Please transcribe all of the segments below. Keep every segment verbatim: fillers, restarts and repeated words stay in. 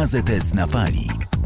A Z S na fali.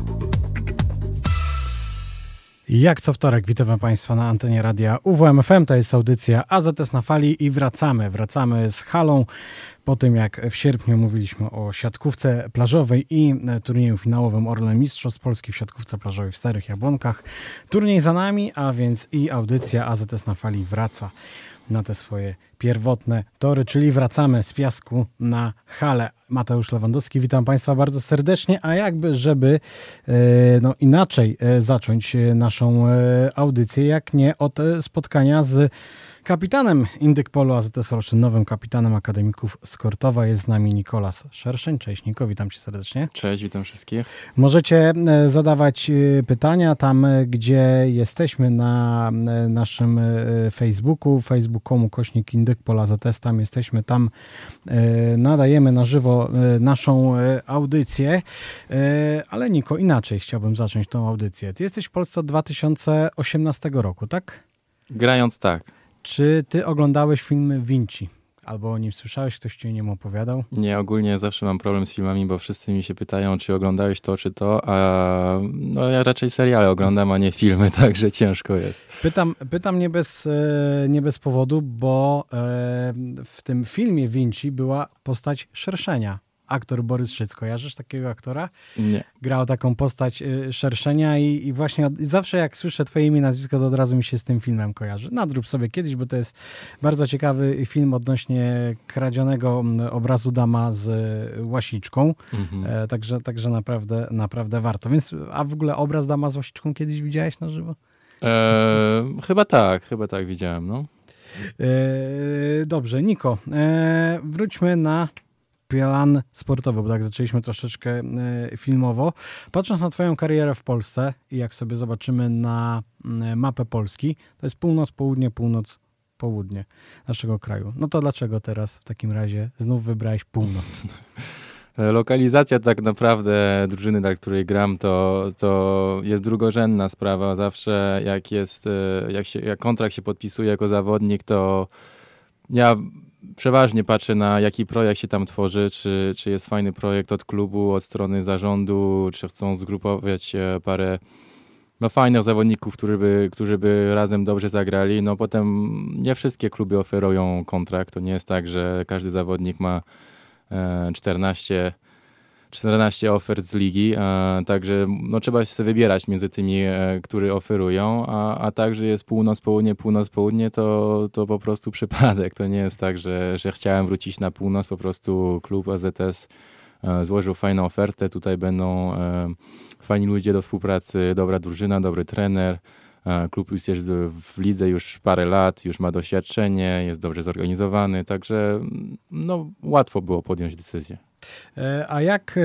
Jak co wtorek witamy Państwa na antenie radia U W M F M. To jest audycja A Z S na fali i wracamy. Wracamy z halą po tym, jak w sierpniu mówiliśmy o siatkówce plażowej i turnieju finałowym Orlen Mistrzostw Polski w siatkówce plażowej w Starych Jabłonkach. Turniej za nami, a więc i audycja A Z S na fali wraca na te swoje pierwotne tory, czyli wracamy z piasku na halę. Mateusz Lewandowski, witam Państwa bardzo serdecznie, a jakby, żeby e, no, inaczej e, zacząć naszą e, audycję, jak nie od e, spotkania z kapitanem Indyk Polo A Z S Olsztyn, nowym kapitanem Akademików z Kortowa. Jest z nami Nikolas Szerszeń. Cześć Niko, witam Cię serdecznie. Cześć, witam wszystkich. Możecie zadawać pytania tam, gdzie jesteśmy na naszym Facebooku, facebook kropka com kośnik Indyk Polo A Z S. Tam jesteśmy, tam nadajemy na żywo naszą audycję. Ale Niko, inaczej chciałbym zacząć tą audycję. Ty jesteś w Polsce od dwa tysiące osiemnastego roku, tak? Grając tak. Czy ty oglądałeś film Vinci? Albo o nim słyszałeś? Ktoś ci o nim opowiadał? Nie, ogólnie zawsze mam problem z filmami, bo wszyscy mi się pytają, czy oglądałeś to, czy to, a no, ja raczej seriale oglądam, a nie filmy, także ciężko jest. Pytam, pytam nie, bez, nie bez powodu, bo w tym filmie Vinci była postać Szerszenia. Aktor Borys Szyc. Kojarzysz takiego aktora? Nie. Grał taką postać y, Szerszenia i, i właśnie od, i zawsze jak słyszę twoje imię i nazwisko, to od razu mi się z tym filmem kojarzy. Nadrób sobie kiedyś, bo to jest bardzo ciekawy film odnośnie kradzionego obrazu Dama z Łasiczką. Mhm. E, także także naprawdę, naprawdę warto. Więc, a w ogóle obraz Dama z Łasiczką kiedyś widziałeś na żywo? E, chyba tak, chyba tak widziałem, no. E, dobrze, Niko, e, wróćmy na plan sportowy, bo tak zaczęliśmy troszeczkę y, filmowo. Patrząc na twoją karierę w Polsce i jak sobie zobaczymy na y, mapę Polski, to jest północ, południe, północ, południe naszego kraju. No to dlaczego teraz w takim razie znów wybrałeś północ? Lokalizacja tak naprawdę drużyny, dla której gram, to, to jest drugorzędna sprawa. Zawsze jak jest, jak, się, jak kontrakt się podpisuje jako zawodnik, to ja przeważnie patrzę na jaki projekt się tam tworzy, czy, czy jest fajny projekt od klubu, od strony zarządu, czy chcą zgrupować parę no, fajnych zawodników, którzy by, którzy by razem dobrze zagrali. No potem nie wszystkie kluby oferują kontrakt. To nie jest tak, że każdy zawodnik ma czternaście, czternaście ofert z ligi, a, także no, trzeba się wybierać między tymi, e, które oferują, a, a także jest północ, południe, północ, południe, to, to po prostu przypadek. To nie jest tak, że, że chciałem wrócić na północ, po prostu klub A Z S e, złożył fajną ofertę, tutaj będą e, fajni ludzie do współpracy, dobra drużyna, dobry trener. E, klub już jest w lidze już parę lat, już ma doświadczenie, jest dobrze zorganizowany, także no, łatwo było podjąć decyzję. A jak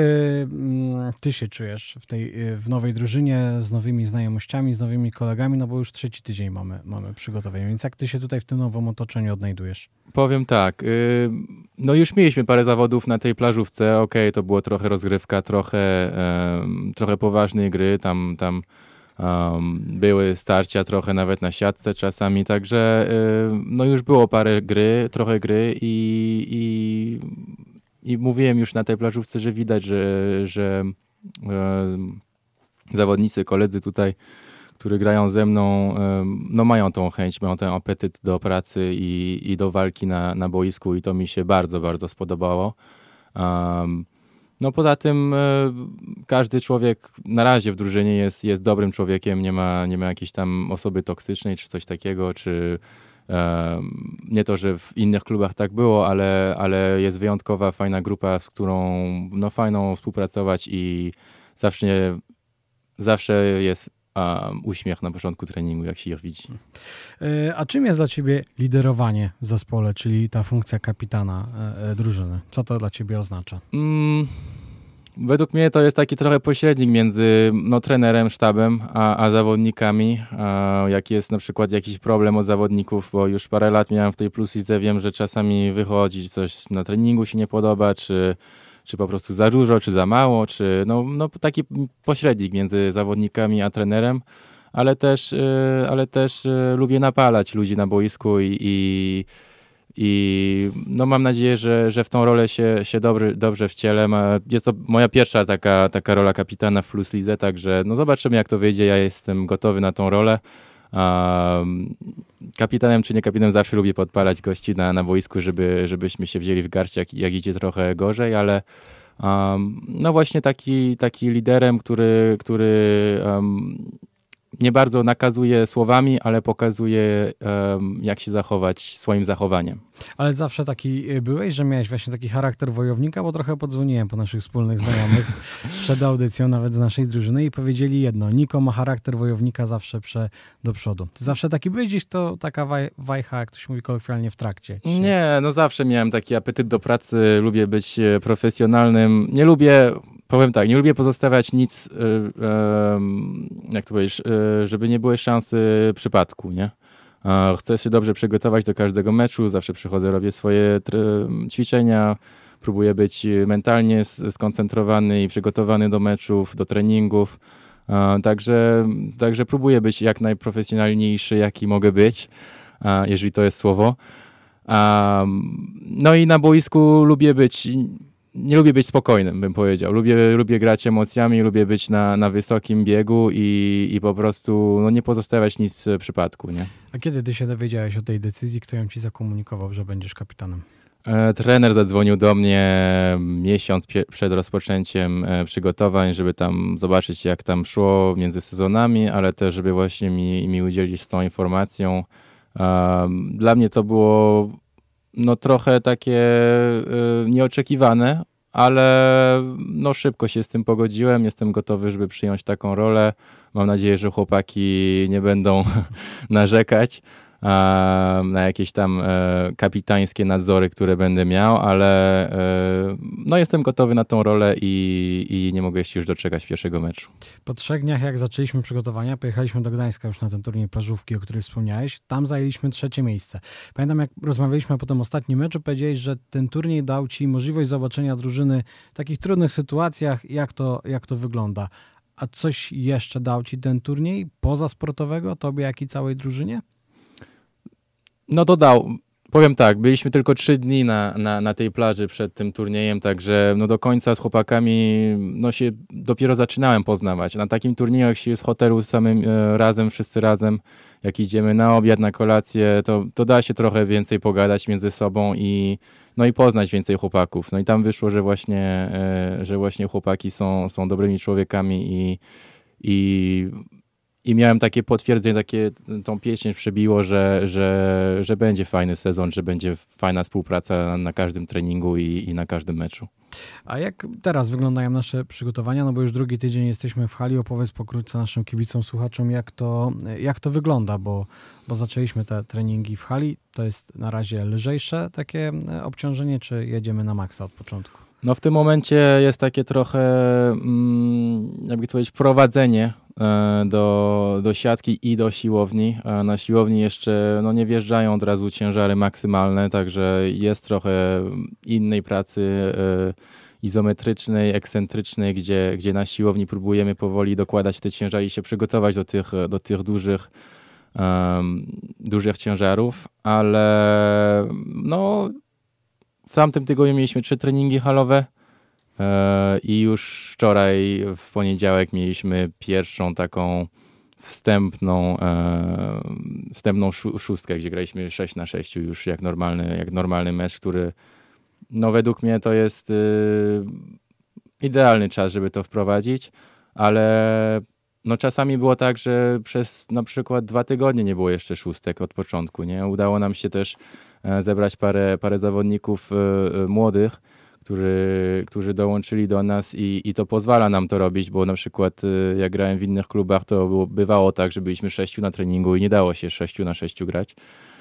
ty się czujesz w tej w nowej drużynie, z nowymi znajomościami, z nowymi kolegami, no bo już trzeci tydzień mamy, mamy przygotowanie, więc jak ty się tutaj w tym nowym otoczeniu odnajdujesz? Powiem tak, no już mieliśmy parę zawodów na tej plażówce, okej, okay, to było trochę rozgrywka, trochę, trochę poważnej gry, tam, tam um, były starcia trochę nawet na siatce czasami, także no już było parę gry, trochę gry i, i I mówiłem już na tej plażówce, że widać, że, że e, zawodnicy, koledzy tutaj, którzy grają ze mną, e, no mają tą chęć, mają ten apetyt do pracy i, i do walki na, na boisku i to mi się bardzo, bardzo spodobało. Um, no poza tym e, każdy człowiek na razie w drużynie jest, jest dobrym człowiekiem, nie ma, nie ma jakiejś tam osoby toksycznej czy coś takiego, czy nie to, że w innych klubach tak było, ale, ale jest wyjątkowa, fajna grupa, z którą no, fajną współpracować i zawsze, zawsze jest um, uśmiech na początku treningu, jak się ich widzi. A czym jest dla ciebie liderowanie w zespole, czyli ta funkcja kapitana e, drużyny? Co to dla ciebie oznacza? Mm. Według mnie to jest taki trochę pośrednik między no, trenerem, sztabem, a, a zawodnikami. A jak jest na przykład jakiś problem od zawodników, bo już parę lat miałem w tej plus lidze, wiem, że czasami wychodzi coś na treningu się nie podoba, czy, czy po prostu za dużo, czy za mało, czy no, no taki pośrednik między zawodnikami a trenerem, ale też, ale też lubię napalać ludzi na boisku i, i i no mam nadzieję, że, że w tą rolę się, się dobry, dobrze wcielę. Jest to moja pierwsza taka, taka rola kapitana w Plus Lidze, także no zobaczymy jak to wyjdzie. Ja jestem gotowy na tą rolę. Um, kapitanem czy nie kapitanem zawsze lubię podpalać gości na, na boisku, żeby, żebyśmy się wzięli w garść jak, jak idzie trochę gorzej, ale um, no właśnie taki, taki liderem, który, który um, nie bardzo nakazuje słowami, ale pokazuje um, jak się zachować swoim zachowaniem. Ale zawsze taki byłeś, że miałeś właśnie taki charakter wojownika, bo trochę podzwoniłem po naszych wspólnych znajomych przed audycją, nawet z naszej drużyny i powiedzieli jedno, Niko ma charakter wojownika zawsze prze, do przodu. Ty zawsze taki byłeś, gdzieś to taka waj, wajcha, jak to się mówi kolokwialnie, w trakcie? Czy... Nie, no zawsze miałem taki apetyt do pracy, lubię być profesjonalnym, nie lubię, powiem tak, nie lubię pozostawiać nic, jak to powiedzieć, żeby nie było szansy przypadku, nie? Chcę się dobrze przygotować do każdego meczu, zawsze przychodzę, robię swoje ćwiczenia, próbuję być mentalnie skoncentrowany i przygotowany do meczów, do treningów, także, także próbuję być jak najprofesjonalniejszy, jaki mogę być, jeżeli to jest słowo. No i na boisku lubię być... Nie lubię być spokojnym, bym powiedział. Lubię, lubię grać emocjami, lubię być na, na wysokim biegu i, i po prostu no, nie pozostawiać nic w przypadku. Nie? A kiedy ty się dowiedziałeś o tej decyzji, kto ją ci zakomunikował, że będziesz kapitanem? E, trener zadzwonił do mnie miesiąc pie- przed rozpoczęciem e, przygotowań, żeby tam zobaczyć, jak tam szło między sezonami, ale też, żeby właśnie mi, mi udzielić z tą informacją. E, dla mnie to było... no trochę takie y, nieoczekiwane, ale no szybko się z tym pogodziłem. Jestem gotowy, żeby przyjąć taką rolę. Mam nadzieję, że chłopaki nie będą narzekać y, na jakieś tam y, kapitańskie nadzory, które będę miał, ale y, no jestem gotowy na tą rolę i, i nie mogę się już doczekać pierwszego meczu. Po trzech dniach, jak zaczęliśmy przygotowania, pojechaliśmy do Gdańska już na ten turniej plażówki, o którym wspomniałeś. Tam zajęliśmy trzecie miejsce. Pamiętam, jak rozmawialiśmy po tym ostatnim meczu, powiedziałeś, że ten turniej dał ci możliwość zobaczenia drużyny w takich trudnych sytuacjach, jak to, jak to wygląda. A coś jeszcze dał ci ten turniej poza sportowego, tobie, jak i całej drużynie? No to dał. Powiem tak, byliśmy tylko trzy dni na, na, na tej plaży przed tym turniejem, także no do końca z chłopakami no się dopiero zaczynałem poznawać. Na takim turnieju, jak się z hotelu samym e, razem, wszyscy razem, jak idziemy na obiad, na kolację, to, to da się trochę więcej pogadać między sobą i no i poznać więcej chłopaków. No i tam wyszło, że właśnie, e, że właśnie chłopaki są, są dobrymi człowiekami i, i I miałem takie potwierdzenie, takie tą pieśń przebiło, że, że, że będzie fajny sezon, że będzie fajna współpraca na każdym treningu i, i na każdym meczu. A jak teraz wyglądają nasze przygotowania? No bo już drugi tydzień jesteśmy w hali. Opowiedz pokrótce naszym kibicom, słuchaczom, jak to, jak to wygląda, bo, bo zaczęliśmy te treningi w hali. To jest na razie lżejsze takie obciążenie, czy jedziemy na maksa od początku? No w tym momencie jest takie trochę, jakby to powiedzieć, prowadzenie do, do siatki i do siłowni. Na siłowni jeszcze no, nie wjeżdżają od razu ciężary maksymalne, także jest trochę innej pracy izometrycznej, ekscentrycznej, gdzie, gdzie na siłowni próbujemy powoli dokładać te ciężary i się przygotować do tych, do tych dużych, um, dużych ciężarów, ale no w tamtym tygodniu mieliśmy trzy treningi halowe e, i już wczoraj w poniedziałek mieliśmy pierwszą taką wstępną, e, wstępną szó- szóstkę, gdzie graliśmy sześć na sześć już jak normalny, jak normalny mecz, który no według mnie to jest y, idealny czas, żeby to wprowadzić, ale no czasami było tak, że przez na przykład dwa tygodnie nie było jeszcze szóstek od początku, nie? Udało nam się też zebrać parę, parę zawodników y, młodych, którzy, którzy dołączyli do nas i, i to pozwala nam to robić, bo na przykład y, jak grałem w innych klubach, to było, bywało tak, że byliśmy sześciu na treningu i nie dało się sześciu na sześciu grać.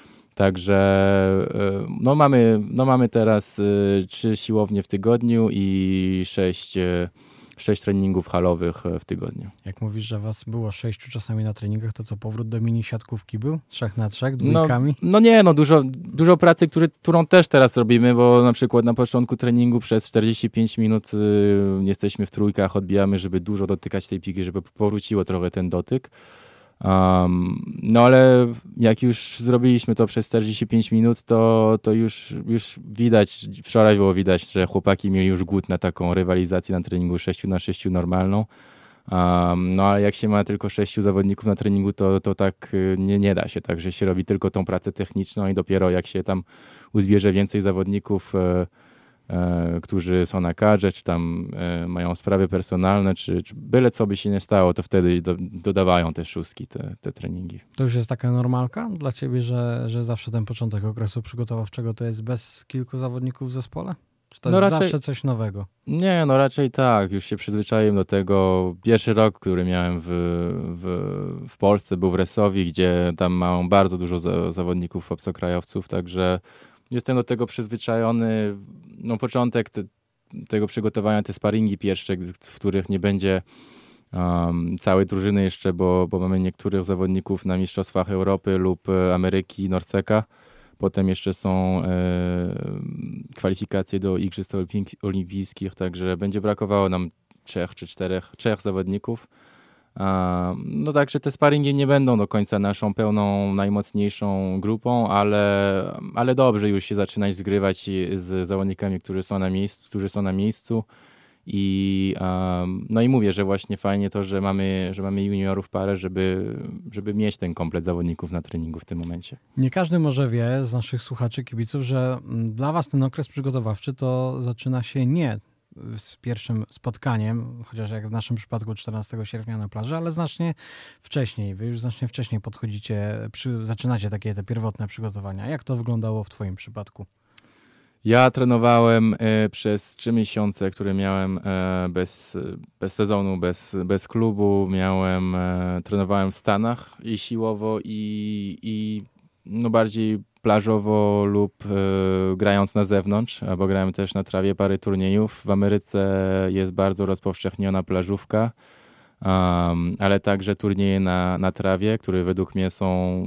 Także y, no mamy, no mamy teraz y, trzy siłownie w tygodniu i sześć, y, sześć treningów halowych w tygodniu. Jak mówisz, że was było sześciu czasami na treningach, to co, powrót do mini siatkówki był? Trzech na trzech, dwójkami? No, no nie, no dużo, dużo pracy, który, którą też teraz robimy, bo na przykład na początku treningu przez czterdzieści pięć minut y, jesteśmy w trójkach, odbijamy, żeby dużo dotykać tej piki, żeby powróciło trochę ten dotyk. Um, no ale jak już zrobiliśmy to przez czterdzieści pięć minut, to, to już, już widać, wczoraj było widać, że chłopaki mieli już głód na taką rywalizację na treningu sześciu na sześciu normalną. Um, no ale jak się ma tylko sześciu zawodników na treningu, to, to tak nie, nie da się, także się robi tylko tą pracę techniczną i dopiero jak się tam uzbierze więcej zawodników, e, e, którzy są na kadrze, czy tam e, mają sprawy personalne, czy, czy byle co by się nie stało, to wtedy do, dodawają te szóstki, te, te treningi. To już jest taka normalka dla ciebie, że, że zawsze ten początek okresu przygotowawczego to jest bez kilku zawodników w zespole? Czy to no jest raczej, zawsze coś nowego? Nie, no raczej tak. Już się przyzwyczaiłem do tego. Pierwszy rok, który miałem w, w, w Polsce, był w Resowi, gdzie tam mam bardzo dużo za, zawodników obcokrajowców, także jestem do tego przyzwyczajony. No początek te, tego przygotowania, te sparingi pierwsze, w których nie będzie um, całej drużyny jeszcze, bo, bo mamy niektórych zawodników na Mistrzostwach Europy lub Ameryki, Norseka. Potem jeszcze są e, kwalifikacje do Igrzysk Olimpijskich, także będzie brakowało nam trzech czy czterech, trzech zawodników. A, no także te sparingi nie będą do końca naszą pełną, najmocniejszą grupą, ale, ale dobrze już się zaczynać zgrywać z zawodnikami, którzy są na miejscu, którzy są na miejscu. I, um, no i mówię, że właśnie fajnie to, że mamy, że mamy juniorów parę, żeby, żeby mieć ten komplet zawodników na treningu w tym momencie. Nie każdy może wie z naszych słuchaczy, kibiców, że dla was ten okres przygotowawczy to zaczyna się nie z pierwszym spotkaniem, chociaż jak w naszym przypadku czternastego sierpnia na plaży, ale znacznie wcześniej. Wy już znacznie wcześniej podchodzicie, przy, zaczynacie takie te pierwotne przygotowania. Jak to wyglądało w twoim przypadku? Ja trenowałem e, przez trzy miesiące, które miałem e, bez, bez sezonu, bez, bez klubu. Miałem, e, trenowałem w Stanach i siłowo, i, i no bardziej plażowo lub e, grając na zewnątrz, bo grałem też na trawie parę turniejów. W Ameryce jest bardzo rozpowszechniona plażówka, um, ale także turnieje na, na trawie, które według mnie są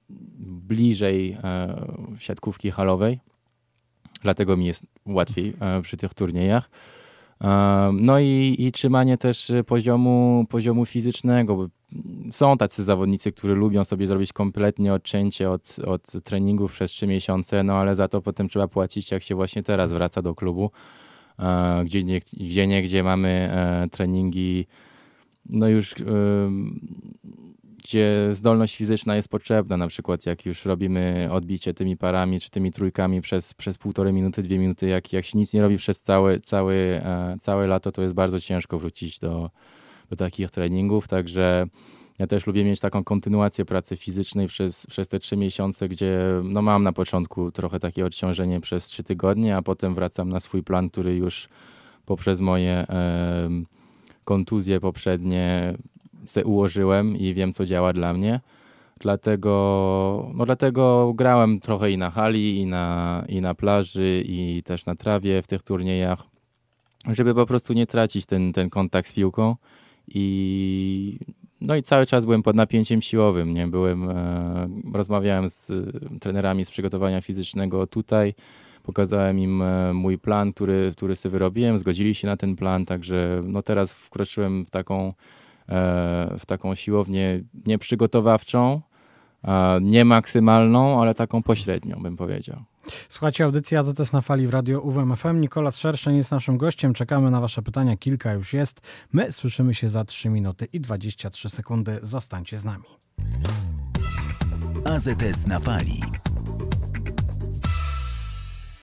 bliżej e, siatkówki halowej. Dlatego mi jest łatwiej e, przy tych turniejach. E, no i, i trzymanie też poziomu, poziomu fizycznego. Bo są tacy zawodnicy, którzy lubią sobie zrobić kompletnie odcięcie od, od treningów przez trzy miesiące, no ale za to potem trzeba płacić, jak się właśnie teraz wraca do klubu, e, gdzie, nie, gdzie nie, gdzie mamy e, treningi, no już... E, gdzie zdolność fizyczna jest potrzebna, na przykład jak już robimy odbicie tymi parami czy tymi trójkami przez, przez półtorej minuty, dwie minuty, jak, jak się nic nie robi przez całe, całe, e, całe lato, to jest bardzo ciężko wrócić do, do takich treningów, także ja też lubię mieć taką kontynuację pracy fizycznej przez, przez te trzy miesiące, gdzie no mam na początku trochę takie odciążenie przez trzy tygodnie, a potem wracam na swój plan, który już poprzez moje e, kontuzje poprzednie se ułożyłem i wiem, co działa dla mnie. Dlatego, no dlatego grałem trochę i na hali, i na, i na plaży, i też na trawie w tych turniejach, żeby po prostu nie tracić ten, ten kontakt z piłką. I, no i cały czas byłem pod napięciem siłowym. Nie? Byłem, e, rozmawiałem z trenerami z przygotowania fizycznego tutaj, pokazałem im e, mój plan, który, który sobie wyrobiłem, zgodzili się na ten plan, także no teraz wkroczyłem w taką w taką siłownię nieprzygotowawczą, nie maksymalną, ale taką pośrednią, bym powiedział. Słuchajcie, audycja A Z S na fali w Radio U W M F M. Nikolas Szerszeń jest naszym gościem. Czekamy na wasze pytania. Kilka już jest. My słyszymy się za trzy minuty i dwadzieścia trzy sekundy. Zostańcie z nami. A Z S na fali.